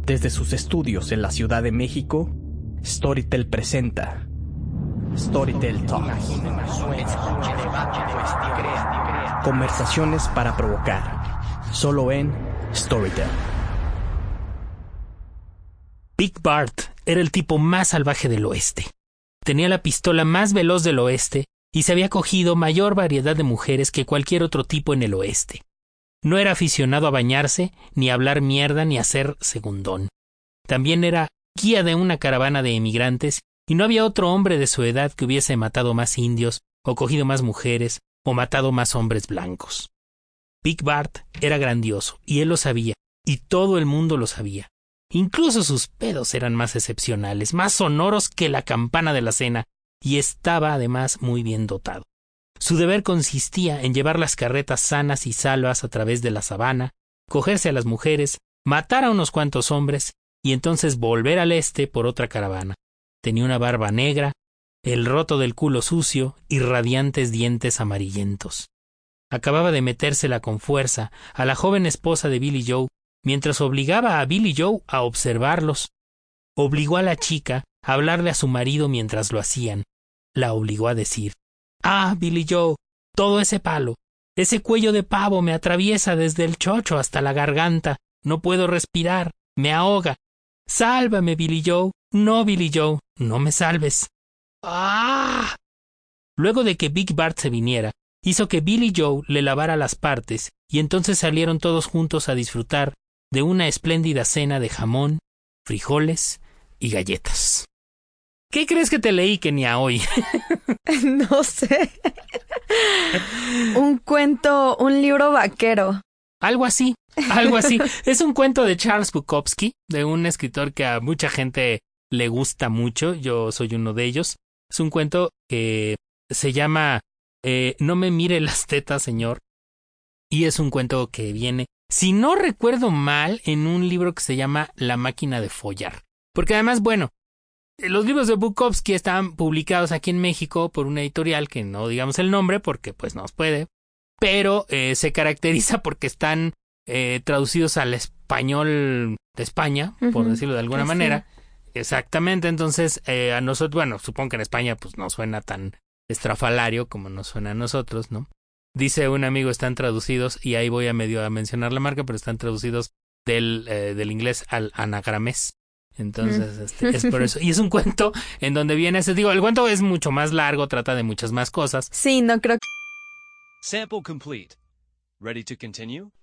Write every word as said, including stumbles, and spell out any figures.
Desde sus estudios en la Ciudad de México, Storytel presenta Storytel Talks. Conversaciones para provocar, solo en Storytel. Big Bart era el tipo más salvaje del oeste. Tenía la pistola más veloz del oeste y se había cogido mayor variedad de mujeres que cualquier otro tipo en el oeste. No era aficionado a bañarse, ni a hablar mierda, ni a ser segundón. También era guía de una caravana de emigrantes y no había otro hombre de su edad que hubiese matado más indios, o cogido más mujeres, o matado más hombres blancos. Big Bart era grandioso, y él lo sabía, y todo el mundo lo sabía. Incluso sus pedos eran más excepcionales, más sonoros que la campana de la cena, y estaba además muy bien dotado. Su deber consistía en llevar las carretas sanas y salvas a través de la sabana, cogerse a las mujeres, matar a unos cuantos hombres y entonces volver al este por otra caravana. Tenía una barba negra, el roto del culo sucio y radiantes dientes amarillentos. Acababa de metérsela con fuerza a la joven esposa de Billy Joe, mientras obligaba a Billy Joe a observarlos. Obligó a la chica a hablarle a su marido mientras lo hacían. La obligó a decir: «Ah, Billy Joe, todo ese palo, ese cuello de pavo me atraviesa desde el chocho hasta la garganta. No puedo respirar, me ahoga. Sálvame, Billy Joe. No, Billy Joe, no me salves». ¡Ah! Luego de que Big Bart se viniera, hizo que Billy Joe le lavara las partes y entonces salieron todos juntos a disfrutar de una espléndida cena de jamón, frijoles y galletas. ¿Qué crees que te leí, Kenia, hoy? No sé. Un cuento, un libro vaquero. Algo así, algo así. Es un cuento de Charles Bukowski, de un escritor que a mucha gente le gusta mucho. Yo soy uno de ellos. Es un cuento que se llama eh, No me mire las tetas, señor. Y es un cuento que viene, si no recuerdo mal, en un libro que se llama La máquina de follar. Porque además, bueno, los libros de Bukowski están publicados aquí en México por una editorial que no digamos el nombre porque pues no puede, pero eh, se caracteriza porque están eh, traducidos al español de España, uh-huh, por decirlo de alguna manera. Sí. Exactamente, entonces eh, a nosotros, bueno, supongo que en España pues no suena tan estrafalario como nos suena a nosotros, ¿no? Dice un amigo, están traducidos, y ahí voy a medio a mencionar la marca, pero están traducidos del, eh, del inglés al anagramés. Entonces, mm. este, es por eso. Y es un cuento en donde viene ese, digo, el cuento es mucho más largo, trata de muchas más cosas. Sí, no creo que... Sample complete. Ready to continue?